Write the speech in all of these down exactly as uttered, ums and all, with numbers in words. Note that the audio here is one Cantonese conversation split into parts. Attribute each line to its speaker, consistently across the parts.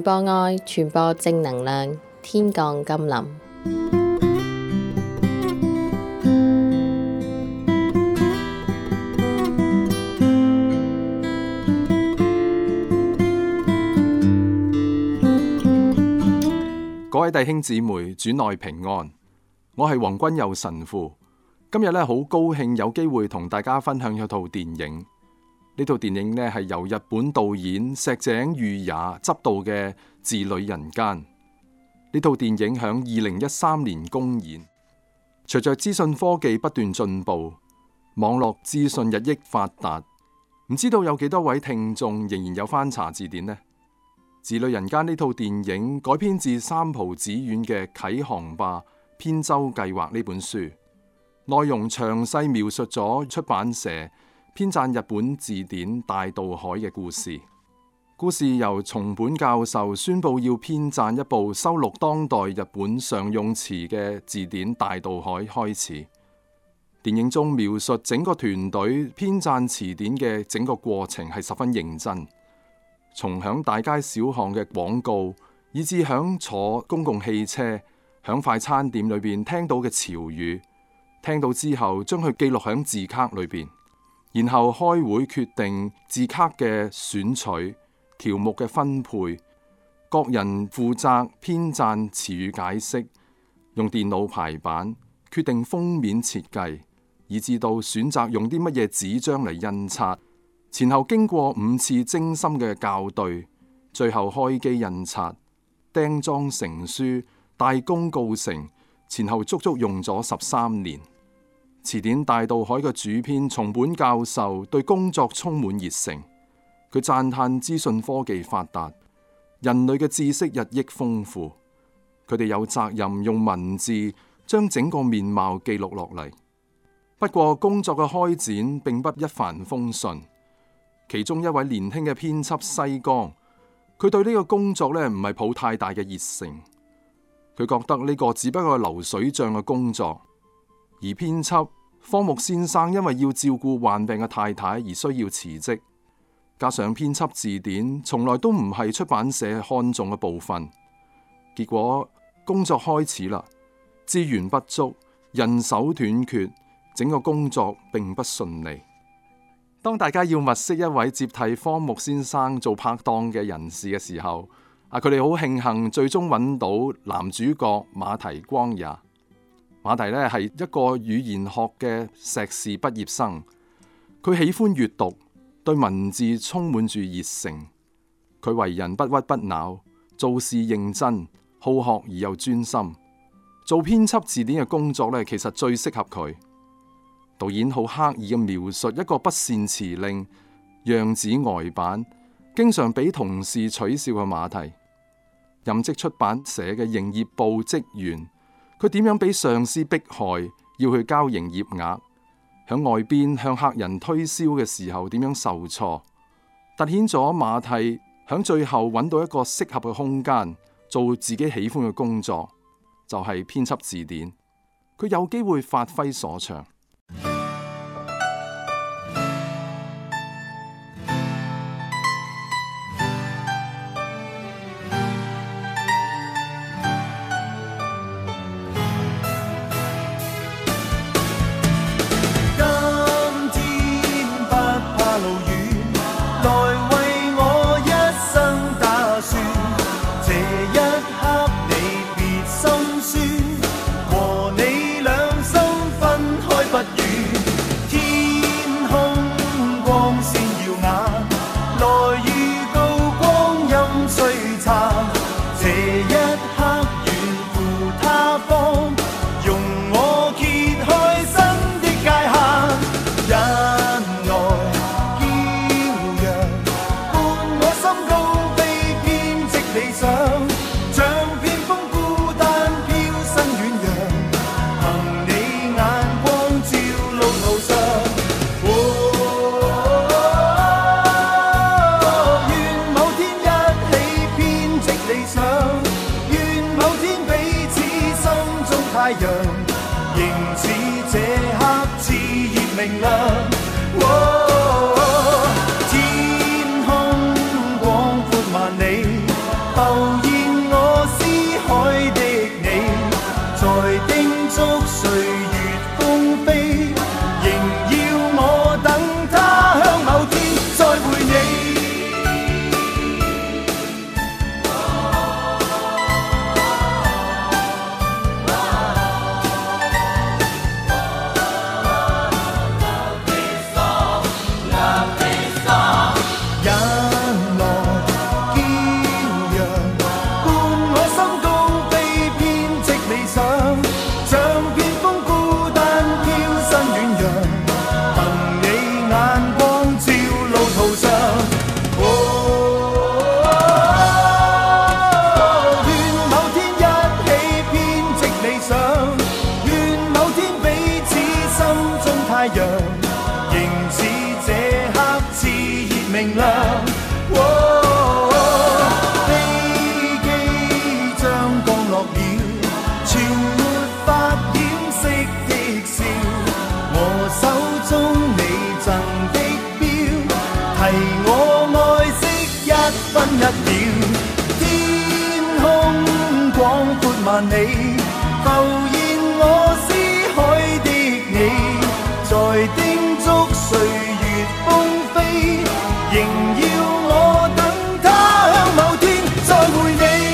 Speaker 1: 播愛，傳播正能量，天降甘霖。
Speaker 2: 各位弟兄姊妹，主內平安。我係黃君佑神父。今日咧好高興有機會同大家分享一套電影。呢套電影咧係由日本導演石井裕也執導嘅《字裏人間》。呢套電影響二零一三年公演。隨着資訊科技不斷進步，網絡資訊日益發達，唔知道有幾多位聽眾仍然有翻查字典呢？《字裏人間》呢套電影改編自三浦紫苑嘅《啟航吧編舟計劃》呢本書，內容詳細描述咗出版社編撰日本字典大渡海嘅故事。故事由松本教授宣布要編撰一部收錄當代日本常用詞嘅字典大渡海開始。電影中描述整個團隊編撰詞典嘅整個過程係十分認真。從響大街小巷嘅廣告，以至響坐公共汽車、響快餐店裏邊聽到嘅潮語，聽到之後將佢記錄響字卡裏邊，然後開會決定字卡嘅選取、條目嘅分配，各人負責編撰詞語解釋，用電腦排版，決定封面設計，以至到選擇用啲乜嘢紙張嚟印刷。前後經過五次精心嘅校對，最後開機印刷、釘裝成書、大功告成，前後足足用咗十三年。詞典大渡海嘅主編松本教授對工作充滿熱誠，佢讚嘆資訊科技發達，人類嘅知識日益豐富，佢哋有責任用文字將整個面貌記錄落嚟。不過工作嘅開展並不一帆風順。其中一位年輕嘅編輯西江，佢對呢個工作咧唔係抱太大嘅熱誠，佢覺得呢個只不過係流水賬嘅工作。而編輯荒木先生因為要照顧患病嘅太太而需要辭職，加上編輯字典從來都唔係出版社看重嘅部分，結果工作開始啦，資源不足，人手斷缺，整個工作並不順利。當大家要物色一位接替荒木先生做拍檔嘅人士嘅時候，啊，佢哋好慶幸最終揾到男主角馬蹄光也。馬蹄呢係一個語言學嘅碩士畢業生，佢喜歡閱讀，對文字充滿住熱誠。佢為人不屈不撓，做事認真，好學而又專心。做編輯字典嘅工作呢，其實最適合佢。導演好刻意嘅描述一個不善辭令、樣子呆板、經常俾同事取笑嘅馬蹄。任職出版社嘅營業部職員，佢點樣俾上司迫害，要去交營業額，響外邊向客人推銷嘅時候點樣受挫，凸顯咗馬蹄響最後揾到一個適合嘅空間，做自己喜歡嘅工作，就係編輯字典。佢有機會發揮所長。
Speaker 3: 太陽，仍似這刻熾熱明亮。哦，天空廣闊萬里。 廣闊萬里，浮現我思海的你，在叮囑歲月風飛，仍要我等他鄉某天再會你。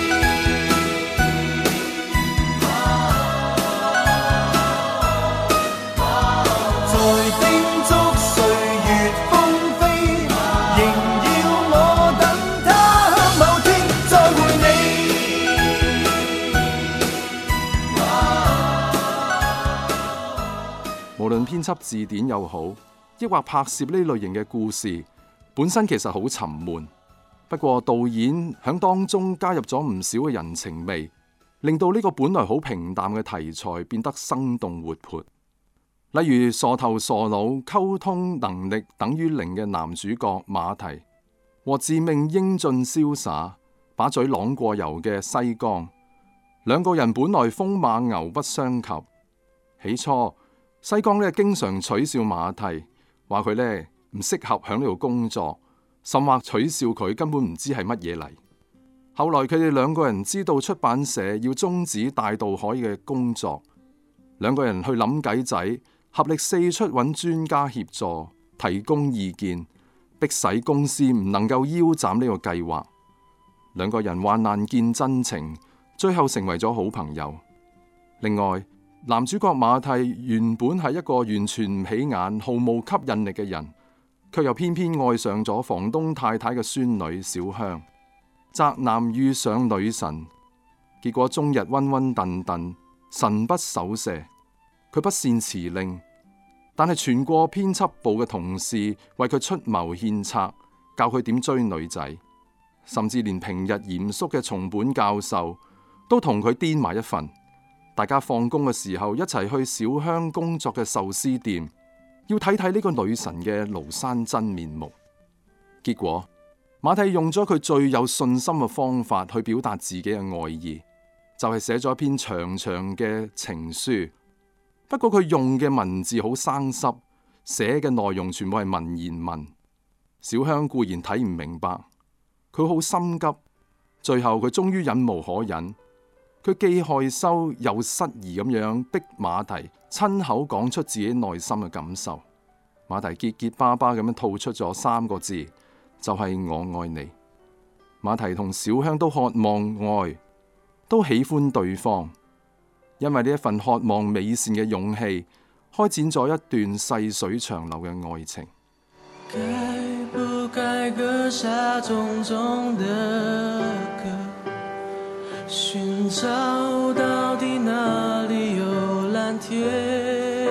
Speaker 2: 無論編輯字典又好，抑或拍攝呢類型嘅故事，本身其實好沉悶。不過導演響當中加入咗唔少嘅人情味，令到呢個本來好平淡嘅題材變得生動活潑。例如傻頭傻腦、溝通能力等於零嘅男主角馬蹄，和自命英俊瀟灑、把嘴啷過油嘅西江，兩個人本來風馬牛不相及。起初西江呢經常取笑馬蹄，話佢呢唔適合響呢度工作，甚或取笑佢根本唔知係乜嘢嚟。後來佢哋兩個人知道出版社要終止大渡海嘅工作，兩個人去諗計仔，合力四出揾專家協助，提供意見，迫使公司唔能夠腰斬呢個計劃。兩個人患難見真情，最後成為咗好朋友。另外，男主角馬蹄原本係一個完全唔起眼、毫無吸引力嘅人，卻又偏偏愛上咗房東太太嘅孫女小香。宅男遇上女神，結果終日昏昏沌沌，神不守舍。佢不善辭令，但係全過編輯部嘅同事為佢出謀獻策，教佢點追女仔，甚至連平日嚴肅嘅松本教授都同佢癲埋一份。大家放工嘅時候一齊去小香工作嘅壽司店，要睇睇呢個女神嘅廬山真面目。結果馬蹄用咗佢最有信心嘅方法去表達自己嘅愛意，就係寫咗一篇長長嘅情書。不過佢用嘅文字好生濕，寫嘅內容全部係文言文。小香固然睇唔明白，佢好心急，最後佢終於忍無可忍。佢既害羞又失儀咁樣逼馬蹄親口講出自己內心嘅感受。馬蹄結結巴巴咁樣吐出咗三個字，就係我愛你。馬蹄同小香都渴望愛，都喜歡對方，因為呢一份渴望美善嘅勇氣，開展咗一段細水長流嘅愛情。
Speaker 4: 該不該割下重重的歌，尋找到底哪裡有藍天，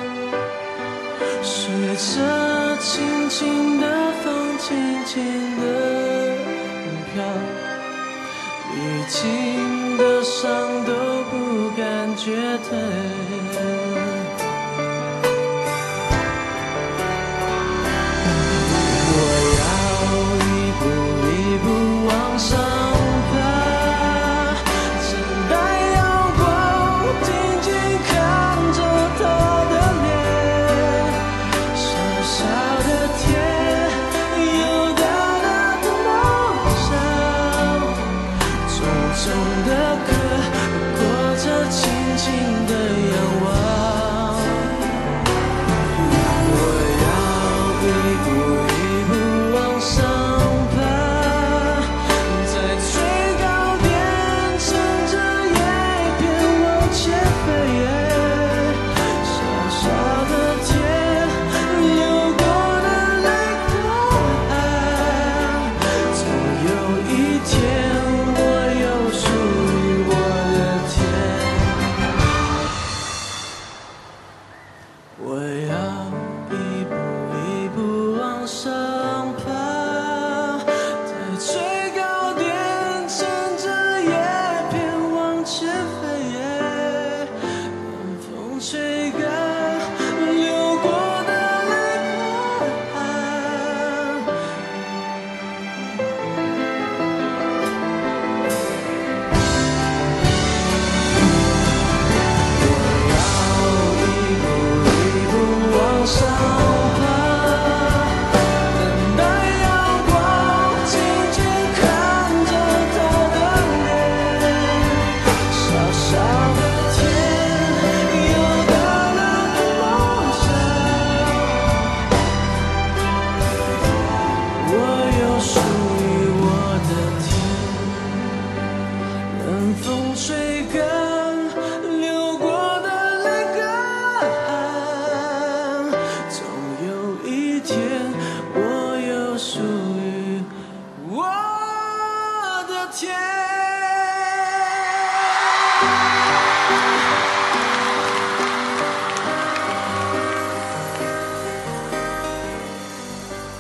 Speaker 4: 隨着輕輕的風輕輕的飄，歷經的傷都不感覺疼。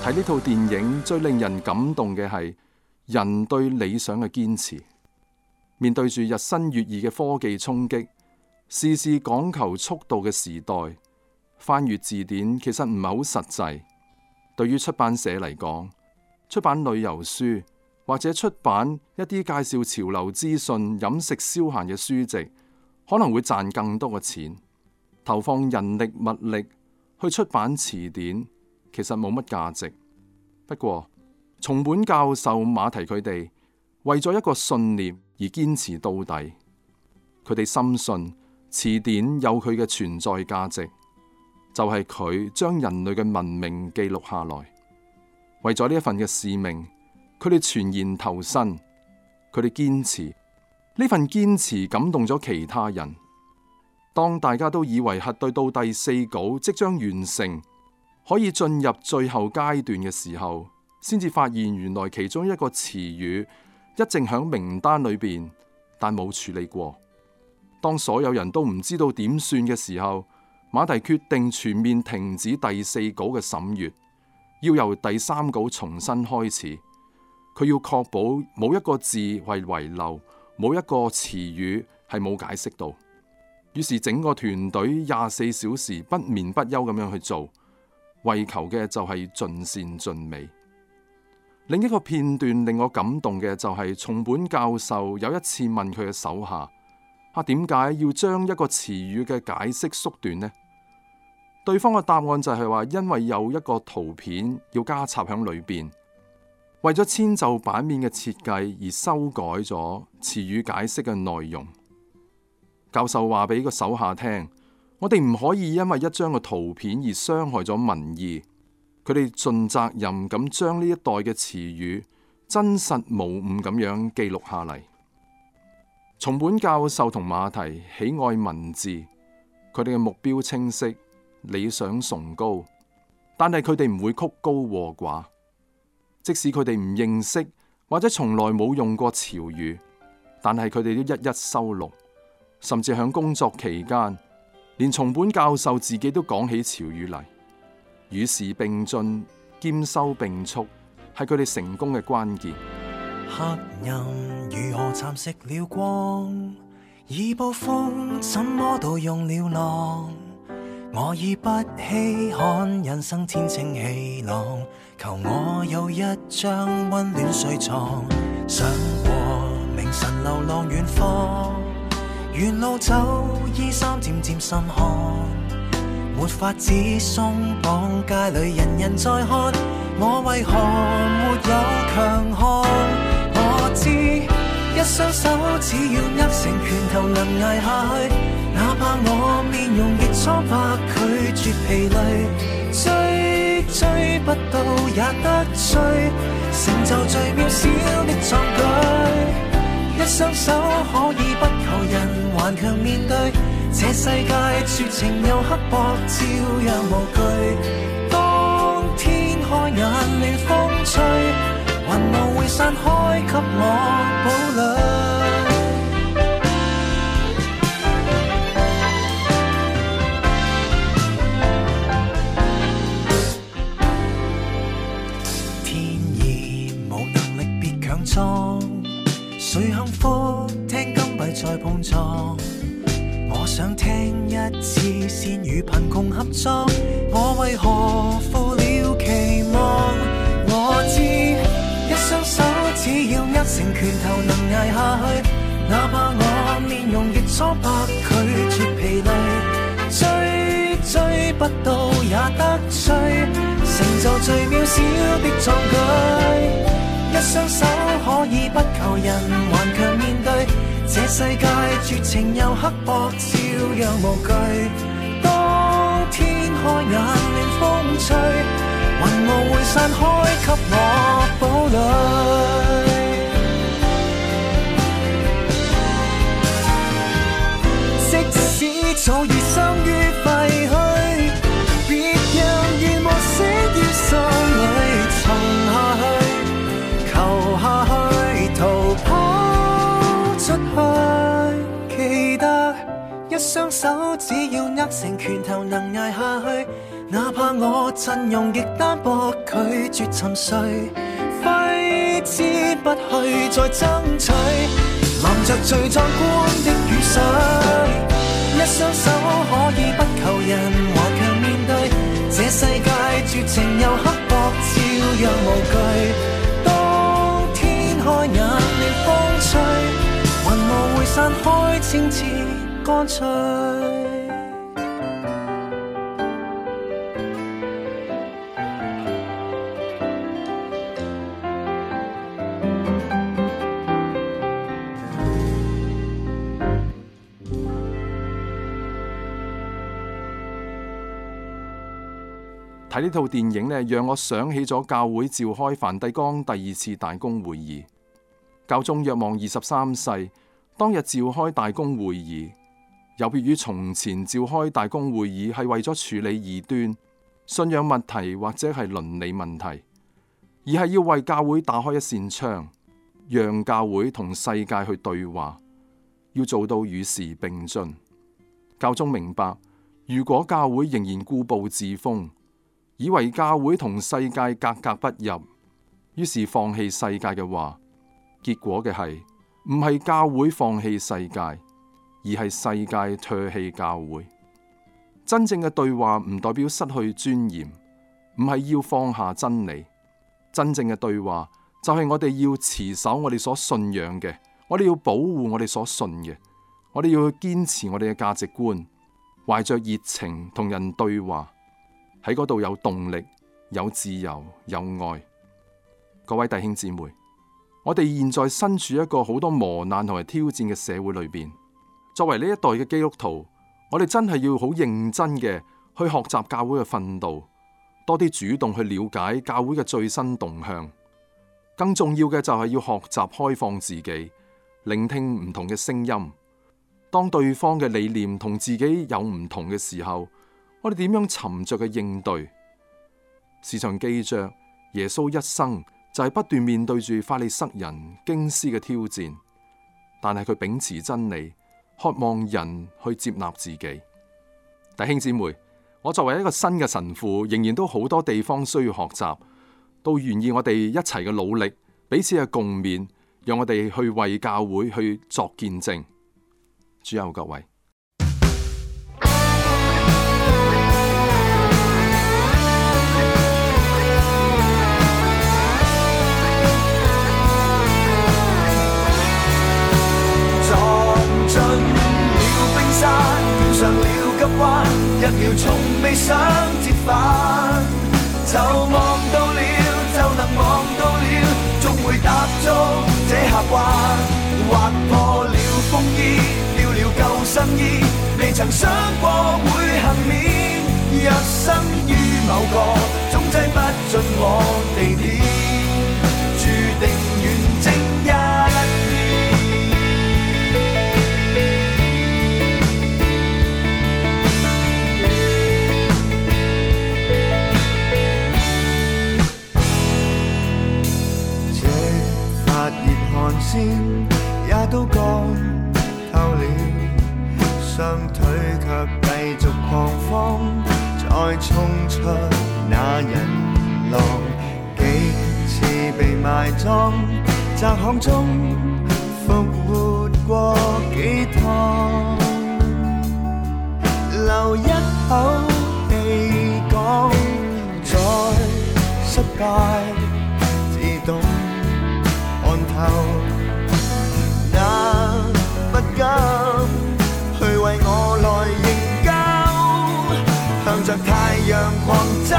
Speaker 2: 睇呢套電影最令人感動嘅係人對理想嘅堅持。面對住日新月異嘅科技衝擊，事事講求速度嘅時代，翻閱字典其實唔係好實際。對於出版社嚟講，出版旅遊書或者出版一啲介紹潮流資訊、飲食消閒嘅書籍，可能會賺更多嘅錢。投放人力物力去出版詞典，其實冇乜價值。不過，松本教授、馬蹄佢哋為咗一個信念而堅持到底。佢哋深信詞典有佢嘅存在價值，就係佢將人類嘅文明記錄下來。為咗呢一份嘅使命，佢哋全然投身，佢哋堅持。呢份堅持感動咗其他人。當大家都以為核對到第四稿即將完成，可以進入最後階段嘅時候，先至發現原來其中一個詞語一直響名單裏邊，但冇處理過。當所有人都唔知道點算嘅時候，馬蹄決定全面停止第四稿嘅審閱，要由第三稿重新開始。佢要確保冇一個字為遺漏，冇一個詞語係冇解釋到。於是整個團隊廿四小時不眠不休咁樣去做，為求嘅就係盡善盡美。另一個片段令我感動嘅就係松本教授有一次問佢嘅手下：啊，點解要將一個詞語嘅解釋縮短呢？對方嘅答案就係話，因為有一個圖片要加插喺裏邊，為咗遷就版面嘅設計而修改咗詞語解釋嘅內容。教授話俾個手下聽：我哋唔可以因為一張嘅圖片而傷害咗民意。佢哋盡責任咁將呢一代嘅詞語真實無誤咁樣記錄下嚟。松本教授同馬蹄喜愛文字，佢哋嘅目標清晰，理想崇高，但係佢哋唔會曲高和寡。即使佢哋唔認識或者從來冇用過潮語，但係佢哋都一一收錄。甚至喺工作期間，連松本教授自己都講起潮語嚟。與時並進，兼收並蓄，係佢哋成功嘅關鍵。
Speaker 3: 黑暗如何蠶食了光？以暴風怎麼都用了浪？我已不稀罕人生天清氣朗，求我有一張溫暖睡床，想過明晨流浪遠方。沿路走，衣衫漸漸滲汗，沒法子鬆綁，街裏人人在看，我為何沒有強項？我知一雙手只要握成拳頭能捱下去，哪怕我面容亦蒼白，拒絕疲累，追追不到也得追，成就最渺小的壯舉。一雙手可以不求人，頑強面對這世界絕情又刻薄，照樣無懼。當天開眼暖風吹，雲霧會散開給我堡壘。天意無能力別強裝，誰幸福聽金幣在碰撞？我想聽一次先與貧窮合作，我為何負了期望？我知一雙手只要握成拳頭能捱下去，哪怕我面容亦蒼白，拒絕疲累，追追不到也得追，成就最渺小的壯舉。一雙手可以不求人，頑強面對這世界絕情又刻薄，照樣無懼。當天開眼暖風吹，雲霧會散開給我堡壘。即使早已生於廢墟，別讓願望死於心裏沉下去。下去逃跑出去，記得一雙手只要握成拳頭能捱下去， 哪怕我陣容極單薄，拒絕沉睡，揮之不去再爭取。淋着最壯觀的雨水，一雙手可以不求人，頑強面對這世界絕情又刻薄，照樣無懼。當天開眼令風吹，雲霧會散開，清澈乾脆。
Speaker 2: 睇呢套電影呢，讓我想起咗教會召開梵蒂岡第二次大公會議。教宗若望二十三世當日召開大公會議，有別於從前召開大公會議係為咗處理異端、信仰問題或者係倫理問題，而係要為教會打開一扇窗，讓教會同世界去對話，要做到與時並進。教宗明白，如果教會仍然固步自封，以為教會同世界格格不入，於是放棄世界嘅話，結果嘅係唔係教會放棄世界，而係世界唾棄教會。真正嘅對話唔代表失去尊嚴，唔係要放下真理。真正嘅對話就係我哋要持守我哋所信仰嘅，我哋要保護我哋所信嘅，我哋要去堅持我哋嘅價值觀，懷着熱情同人對話。喺嗰度有動力、有自由、有愛。各位弟兄姊妹，我哋現在身處一個好多磨難同埋挑戰嘅社會裏邊，作為呢一代嘅基督徒，我哋真係要好認真嘅去學習教會嘅訓導，多啲主動去了解教會嘅最新動向。更重要嘅就係要學習開放自己，聆聽唔同嘅聲音。當對方嘅理念同自己有唔同嘅時候，我哋點樣沉着嘅應對？時常記着耶穌一生就係不斷面對住法利塞人、經師嘅挑戰，但係佢秉持真理，渴望人去接納自己。弟兄姊妹，我作為一個新嘅神父，仍然都好多地方需要學習，都願意我哋一齊嘅努力，彼此嘅共勉，讓我哋去為教會去作見證。主佑各位。
Speaker 3: 上了急彎，一秒從未想折返，就望到了，就能望到了，終會踏足這峽灣。劃破了風衣，掉了救生衣，未曾想過會幸免。若生於某個總擠不進我地點，注定遠征一先也都乾透了，雙腿卻繼續狂慌，再衝出那人浪，幾次被埋葬，窄巷中復活過幾趟，留一口氣講，再失敗自動看透。那不甘去為我來營救，向着太陽狂走，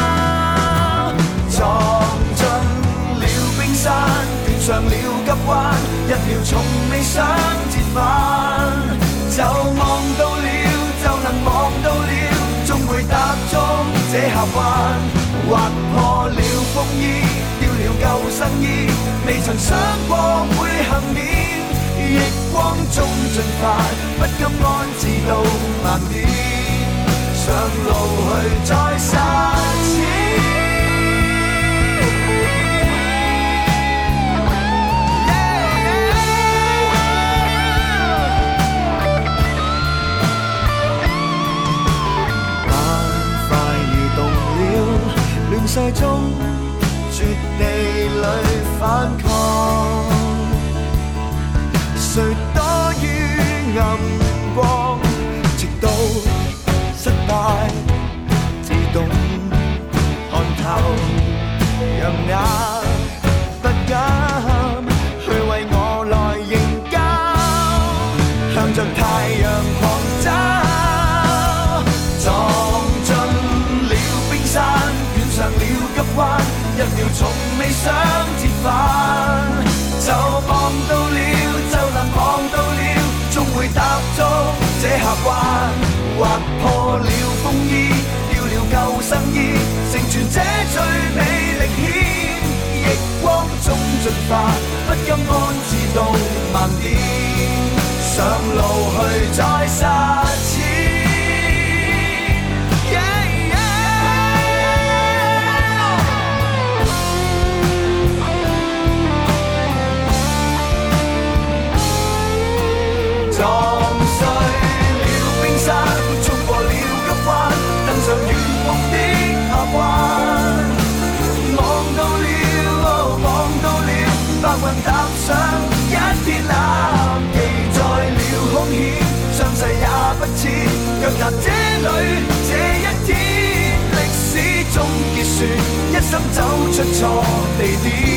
Speaker 3: 撞進了冰山，斷上了急彎，一秒從未想折返，就望到了，就能望到了，終會踏足這峽灣。劃破了風衣，掉了救生衣，未曾想過會幸免。逆光中進發，不甘安置到萬點，上路去再實踐。快快如向着太陽狂找，撞進了冰山，捲上了急彎，一秒從未想折返，就望到了，就能望到了，終會踏足這峽灣，劃破了風衣，掉了救生衣，成全這最美歷險，逆光中進化，不甘安置到萬點，上路去再實踐。撞碎了冰山，衝過了急彎，登上遠夢的峽灣，望到了，哦，望到了，白雲踏上一片藍，記載了兇險，傷勢也不淺，腳踏這裏這一天，歷史終結算，一生走出錯地點。